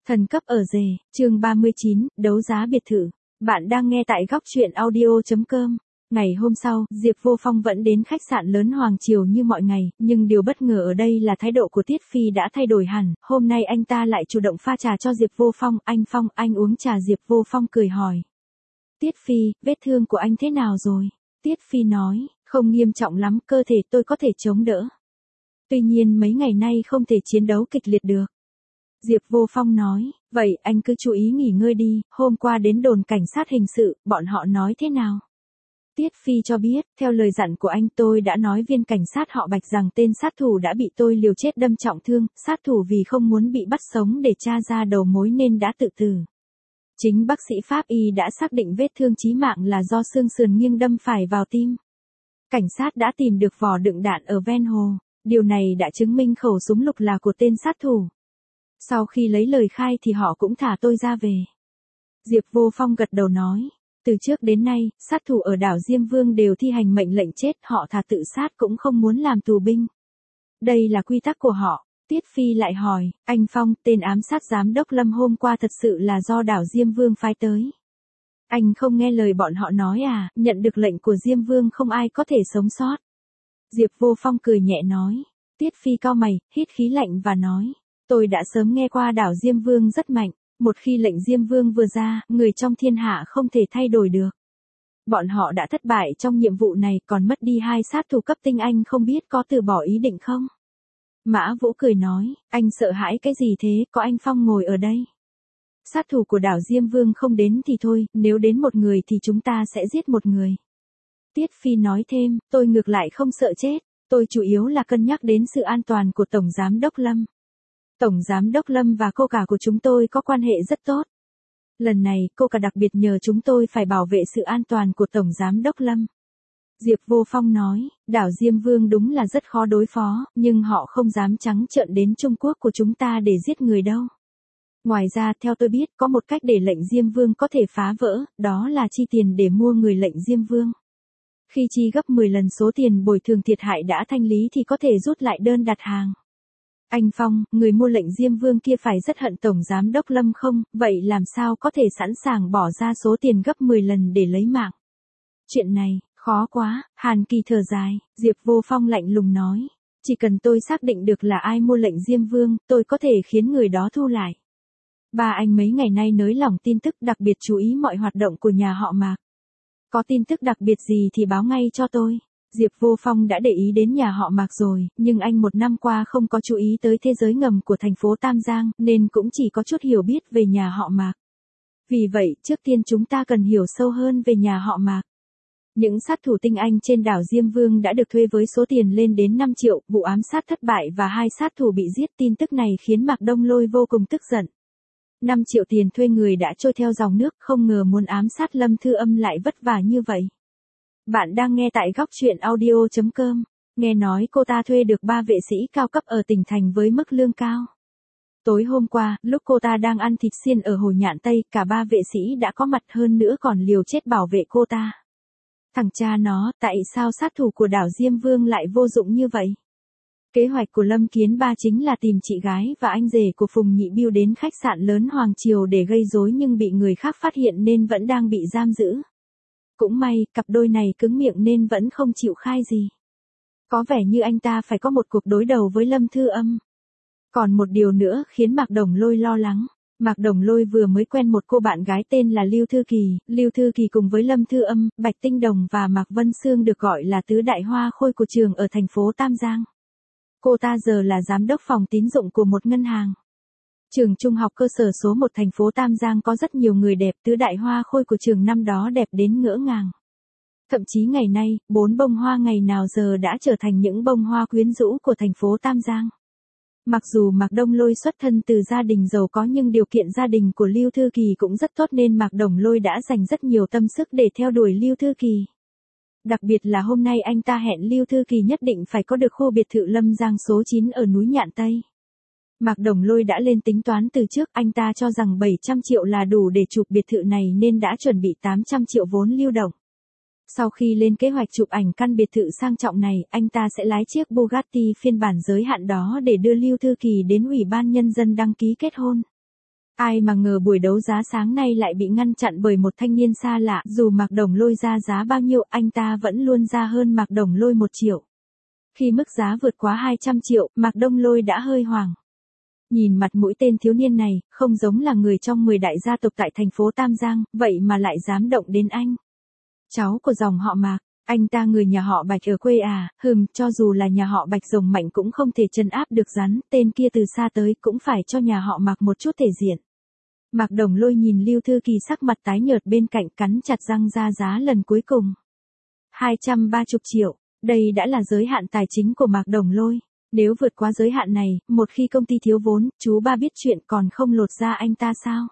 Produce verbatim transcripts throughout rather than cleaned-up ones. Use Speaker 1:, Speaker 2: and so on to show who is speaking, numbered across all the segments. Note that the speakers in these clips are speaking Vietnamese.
Speaker 1: Thần cấp ở rể, chương ba mươi chín, đấu giá biệt thự. Bạn đang nghe tại góc truyện audio chấm com. Ngày hôm sau, Diệp Vô Phong vẫn đến khách sạn lớn Hoàng Triều như mọi ngày, nhưng điều bất ngờ ở đây là thái độ của Tiết Phi đã thay đổi hẳn. Hôm nay anh ta lại chủ động pha trà cho Diệp Vô Phong. Anh Phong, anh uống trà. Diệp Vô Phong cười hỏi. Tiết Phi, vết thương của anh thế nào rồi? Tiết Phi nói, không nghiêm trọng lắm, cơ thể tôi có thể chống đỡ. Tuy nhiên mấy ngày nay không thể chiến đấu kịch liệt được. Diệp Vô Phong nói, vậy anh cứ chú ý nghỉ ngơi đi, hôm qua đến đồn cảnh sát hình sự, bọn họ nói thế nào? Tiết Phi cho biết, theo lời dặn của anh tôi đã nói viên cảnh sát họ Bạch rằng tên sát thủ đã bị tôi liều chết đâm trọng thương, sát thủ vì không muốn bị bắt sống để tra ra đầu mối nên đã tự tử. Chính bác sĩ Pháp Y đã xác định vết thương chí mạng là do xương sườn nghiêng đâm phải vào tim. Cảnh sát đã tìm được vỏ đựng đạn ở ven hồ, điều này đã chứng minh khẩu súng lục là của tên sát thủ. Sau khi lấy lời khai thì họ cũng thả tôi ra về. Diệp Vô Phong gật đầu nói, từ trước đến nay, sát thủ ở đảo Diêm Vương đều thi hành mệnh lệnh chết, họ thà tự sát cũng không muốn làm tù binh. Đây là quy tắc của họ. Tiết Phi lại hỏi, anh Phong, tên ám sát giám đốc Lâm hôm qua thật sự là do đảo Diêm Vương phái tới. Anh không nghe lời bọn họ nói à, nhận được lệnh của Diêm Vương không ai có thể sống sót. Diệp Vô Phong cười nhẹ nói, Tiết Phi cau mày, hít khí lạnh và nói, tôi đã sớm nghe qua đảo Diêm Vương rất mạnh, một khi lệnh Diêm Vương vừa ra, người trong thiên hạ không thể thay đổi được. Bọn họ đã thất bại trong nhiệm vụ này, còn mất đi hai sát thủ cấp tinh, anh không biết có từ bỏ ý định không? Mã Vũ cười nói, anh sợ hãi cái gì thế, có anh Phong ngồi ở đây. Sát thủ của đảo Diêm Vương không đến thì thôi, nếu đến một người thì chúng ta sẽ giết một người. Tiết Phi nói thêm, tôi ngược lại không sợ chết, tôi chủ yếu là cân nhắc đến sự an toàn của Tổng Giám đốc Lâm. Tổng Giám đốc Lâm và cô cả của chúng tôi có quan hệ rất tốt. Lần này, cô cả đặc biệt nhờ chúng tôi phải bảo vệ sự an toàn của Tổng Giám đốc Lâm. Diệp Vô Phong nói, đảo Diêm Vương đúng là rất khó đối phó, nhưng họ không dám trắng trợn đến Trung Quốc của chúng ta để giết người đâu. Ngoài ra, theo tôi biết, có một cách để lệnh Diêm Vương có thể phá vỡ, đó là chi tiền để mua người lệnh Diêm Vương. Khi chi gấp mười lần số tiền bồi thường thiệt hại đã thanh lý thì có thể rút lại đơn đặt hàng. Anh Phong, người mua lệnh Diêm Vương kia phải rất hận Tổng Giám đốc Lâm không, vậy làm sao có thể sẵn sàng bỏ ra số tiền gấp mười lần để lấy mạng? Chuyện này, khó quá. Hàn Kỳ thở dài. Diệp Vô Phong lạnh lùng nói, chỉ cần tôi xác định được là ai mua lệnh Diêm Vương, tôi có thể khiến người đó thu lại. Ba anh mấy ngày nay nới lỏng tin tức, đặc biệt chú ý mọi hoạt động của nhà họ Mạc. Có tin tức đặc biệt gì thì báo ngay cho tôi. Diệp Vô Phong đã để ý đến nhà họ Mạc rồi, nhưng anh một năm qua không có chú ý tới thế giới ngầm của thành phố Tam Giang, nên cũng chỉ có chút hiểu biết về nhà họ Mạc. Vì vậy, trước tiên chúng ta cần hiểu sâu hơn về nhà họ Mạc. Những sát thủ tinh anh trên đảo Diêm Vương đã được thuê với số tiền lên đến năm triệu, vụ ám sát thất bại và hai sát thủ bị giết. Tin tức này khiến Mạc Đông Lôi vô cùng tức giận. năm triệu tiền thuê người đã trôi theo dòng nước, không ngờ muốn ám sát Lâm Thư Âm lại vất vả như vậy. Bạn đang nghe tại góc truyện audio chấm com. Nghe nói cô ta thuê được ba vệ sĩ cao cấp ở tỉnh thành với mức lương cao. Tối hôm qua, lúc cô ta đang ăn thịt xiên ở Hồ Nhạn Tây, cả ba vệ sĩ đã có mặt, hơn nữa còn liều chết bảo vệ cô ta. Thằng cha nó, tại sao sát thủ của đảo Diêm Vương lại vô dụng như vậy? Kế hoạch của Lâm Kiến Ba chính là tìm chị gái và anh rể của Phùng Nhị Biêu đến khách sạn lớn Hoàng Triều để gây rối, nhưng bị người khác phát hiện nên vẫn đang bị giam giữ. Cũng may, cặp đôi này cứng miệng nên vẫn không chịu khai gì. Có vẻ như anh ta phải có một cuộc đối đầu với Lâm Thư Âm. Còn một điều nữa khiến Mạc Đồng Lôi lo lắng. Mạc Đồng Lôi vừa mới quen một cô bạn gái tên là Lưu Thư Kỳ. Lưu Thư Kỳ cùng với Lâm Thư Âm, Bạch Tinh Đồng và Mạc Vân Sương được gọi là tứ đại hoa khôi của trường ở thành phố Tam Giang. Cô ta giờ là giám đốc phòng tín dụng của một ngân hàng. Trường trung học cơ sở số một thành phố Tam Giang có rất nhiều người đẹp, tứ đại hoa khôi của trường năm đó đẹp đến ngỡ ngàng. Thậm chí ngày nay, bốn bông hoa ngày nào giờ đã trở thành những bông hoa quyến rũ của thành phố Tam Giang. Mặc dù Mạc Đông Lôi xuất thân từ gia đình giàu có nhưng điều kiện gia đình của Lưu Thư Kỳ cũng rất tốt nên Mạc Đồng Lôi đã dành rất nhiều tâm sức để theo đuổi Lưu Thư Kỳ. Đặc biệt là hôm nay anh ta hẹn Lưu Thư Kỳ nhất định phải có được khu biệt thự Lâm Giang số chín ở núi Nhạn Tây. Mạc Đồng Lôi đã lên tính toán từ trước, anh ta cho rằng bảy trăm triệu là đủ để chụp biệt thự này nên đã chuẩn bị tám trăm triệu vốn lưu động. Sau khi lên kế hoạch chụp ảnh căn biệt thự sang trọng này, anh ta sẽ lái chiếc Bugatti phiên bản giới hạn đó để đưa Lưu Thư Kỳ đến Ủy ban Nhân dân đăng ký kết hôn. Ai mà ngờ buổi đấu giá sáng nay lại bị ngăn chặn bởi một thanh niên xa lạ, dù Mạc Đồng Lôi ra giá bao nhiêu, anh ta vẫn luôn ra hơn Mạc Đồng Lôi một triệu. Khi mức giá vượt quá hai trăm triệu, Mạc Đồng Lôi đã hơi hoảng. Nhìn mặt mũi tên thiếu niên này, không giống là người trong mười đại gia tộc tại thành phố Tam Giang, vậy mà lại dám động đến anh. Cháu của dòng họ Mạc, anh ta người nhà họ Bạch ở quê à, hừm, cho dù là nhà họ Bạch rồng mạnh cũng không thể trấn áp được rắn, tên kia từ xa tới cũng phải cho nhà họ Mạc một chút thể diện. Mạc Đồng Lôi nhìn Lưu Thư Kỳ sắc mặt tái nhợt bên cạnh, cắn chặt răng ra giá lần cuối cùng. hai trăm ba mươi triệu, đây đã là giới hạn tài chính của Mạc Đồng Lôi. Nếu vượt quá giới hạn này, một khi công ty thiếu vốn, chú ba biết chuyện còn không lột ra anh ta sao?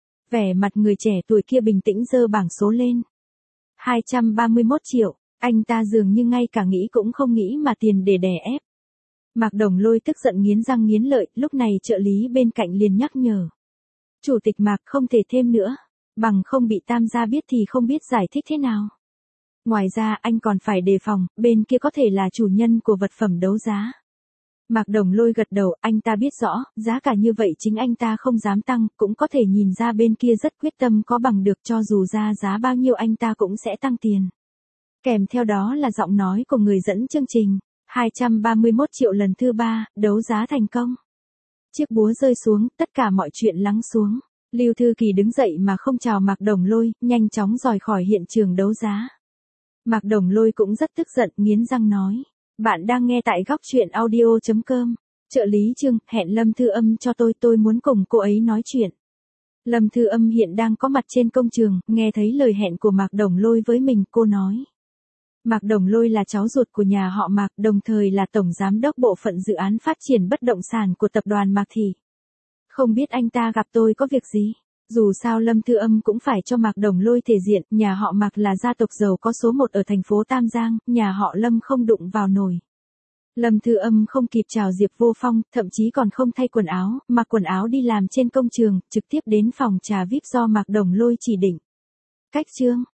Speaker 1: Vẻ mặt người trẻ tuổi kia bình tĩnh giơ bảng số lên. hai trăm ba mươi mốt triệu, anh ta dường như ngay cả nghĩ cũng không nghĩ mà tiền để đè ép. Mạc Đồng Lôi tức giận nghiến răng nghiến lợi, lúc này trợ lý bên cạnh liền nhắc nhở. Chủ tịch Mạc không thể thêm nữa, bằng không bị Tam gia biết thì không biết giải thích thế nào. Ngoài ra anh còn phải đề phòng, bên kia có thể là chủ nhân của vật phẩm đấu giá. Mạc Đồng Lôi gật đầu, anh ta biết rõ, giá cả như vậy chính anh ta không dám tăng, cũng có thể nhìn ra bên kia rất quyết tâm có bằng được, cho dù ra giá bao nhiêu anh ta cũng sẽ tăng tiền. Kèm theo đó là giọng nói của người dẫn chương trình. hai trăm ba mươi mốt triệu lần thứ ba, đấu giá thành công. Chiếc búa rơi xuống, tất cả mọi chuyện lắng xuống. Lưu Thư Kỳ đứng dậy mà không chào Mạc Đồng Lôi, nhanh chóng rời khỏi hiện trường đấu giá. Mạc Đồng Lôi cũng rất tức giận, nghiến răng nói. Bạn đang nghe tại góc chuyện audio chấm com. Trợ lý Trương, hẹn Lâm Thư Âm cho tôi, tôi muốn cùng cô ấy nói chuyện. Lâm Thư Âm hiện đang có mặt trên công trường, nghe thấy lời hẹn của Mạc Đồng Lôi với mình, cô nói. Mạc Đồng Lôi là cháu ruột của nhà họ Mạc, đồng thời là tổng giám đốc bộ phận dự án phát triển bất động sản của tập đoàn Mạc Thị. Không biết anh ta gặp tôi có việc gì? Dù sao Lâm Thư Âm cũng phải cho Mạc Đồng Lôi thể diện, nhà họ Mạc là gia tộc giàu có số một ở thành phố Tam Giang, nhà họ Lâm không đụng vào nổi. Lâm Thư Âm không kịp chào Diệp Vô Phong, thậm chí còn không thay quần áo, mặc quần áo đi làm trên công trường, trực tiếp đến phòng trà víp do Mạc Đồng Lôi chỉ định. Cách chương